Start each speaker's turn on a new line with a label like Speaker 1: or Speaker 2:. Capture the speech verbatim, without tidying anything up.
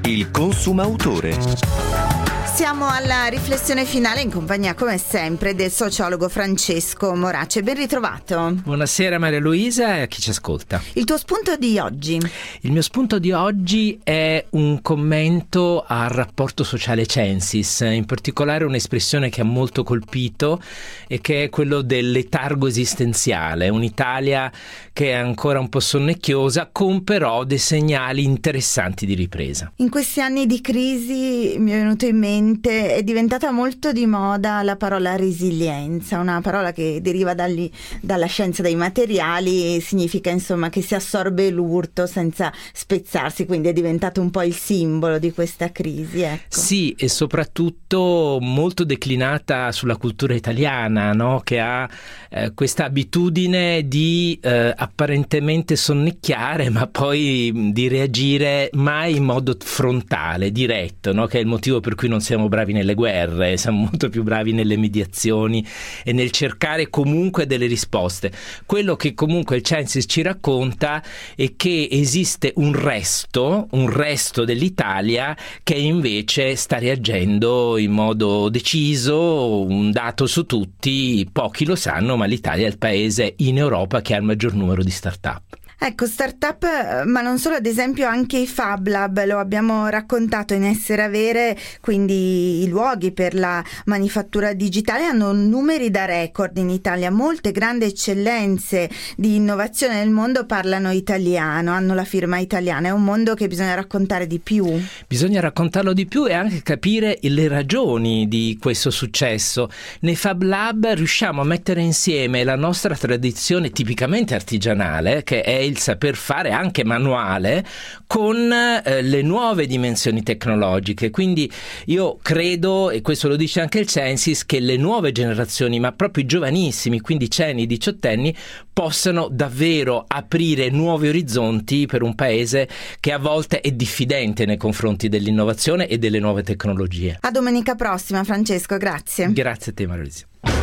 Speaker 1: Il Consumautore.
Speaker 2: Siamo alla riflessione finale in compagnia, come sempre, del sociologo Francesco Morace. Ben ritrovato.
Speaker 3: Buonasera Maria Luisa e a chi ci ascolta.
Speaker 2: Il tuo spunto di oggi?
Speaker 3: Il mio spunto di oggi è un commento al rapporto sociale Censis, in particolare un'espressione che ha molto colpito e che è quello del letargo esistenziale, un'Italia che è ancora un po' sonnecchiosa, con però dei segnali interessanti di ripresa.
Speaker 2: In questi anni di crisi mi è venuto in mente è diventata molto di moda la parola resilienza, una parola che deriva dagli, dalla scienza dei materiali, significa insomma che si assorbe l'urto senza spezzarsi, quindi è diventato un po' il simbolo di questa crisi, ecco.
Speaker 3: Sì, e soprattutto molto declinata sulla cultura italiana, no? Che ha eh, questa abitudine di eh, apparentemente sonnecchiare, ma poi di reagire mai in modo frontale, diretto, no? Che è il motivo per cui non siamo bravi nelle guerre, siamo molto più bravi nelle mediazioni e nel cercare comunque delle risposte. Quello che comunque il Censis ci racconta è che esiste un resto, un resto dell'Italia che invece sta reagendo in modo deciso, un dato su tutti, pochi lo sanno, ma l'Italia è il paese in Europa che ha il maggior numero di start-up.
Speaker 2: Ecco, start-up, ma non solo, ad esempio anche i Fab Lab, lo abbiamo raccontato in Essere Avere, quindi i luoghi per la manifattura digitale hanno numeri da record in Italia, molte grandi eccellenze di innovazione nel mondo parlano italiano, hanno la firma italiana, è un mondo che bisogna raccontare di più.
Speaker 3: Bisogna raccontarlo di più e anche capire le ragioni di questo successo. Nei Fab Lab riusciamo a mettere insieme la nostra tradizione tipicamente artigianale, che è il saper fare anche manuale, con eh, le nuove dimensioni tecnologiche. Quindi io credo, e questo lo dice anche il Censis, che le nuove generazioni, ma proprio i giovanissimi, quindicenni, diciottenni, possano davvero aprire nuovi orizzonti per un paese che a volte è diffidente nei confronti dell'innovazione e delle nuove tecnologie.
Speaker 2: A domenica prossima, Francesco, grazie.
Speaker 3: Grazie a te, Maria Luisa.